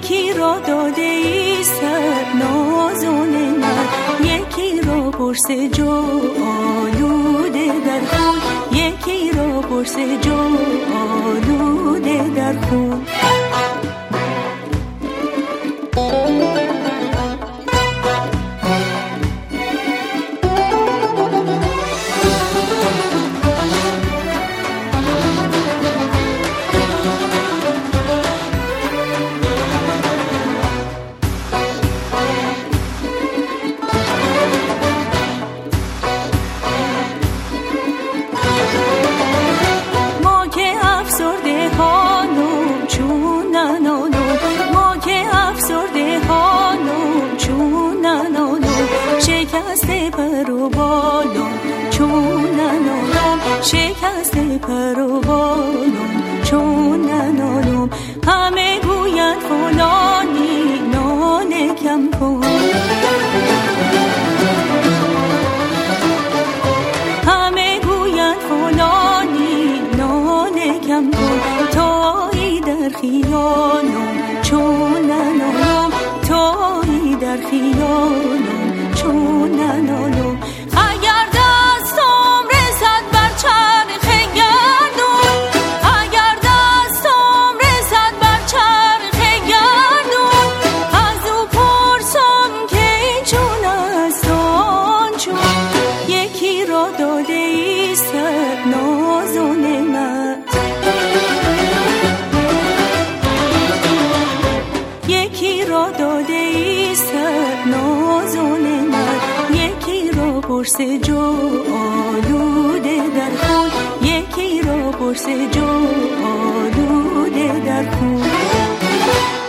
یکی را داده ای صد ناز و نعمت، یکی را پرس جو آلوده در خون، یکی را پرس جو آلوده در خون. شکسته پر و بالم چون ننالم، همه گوید فلانی ناله کم کن، همه گوید فلانی ناله کم کن. تویی در خیالم چون ننالم، تویی در خیالم چون ننالم. اگر دستم رسد بر چرخ گردون، اگر دستم رسد بر چرخ گردون، از او پرسم که این چون است آن چون. یکی را داده ای صد ناز و نعمت، یکی را داده ای صد ناز و نعمت، یکی را پرس جو آلوده در خون، یکی را پرس جو آلوده در خون.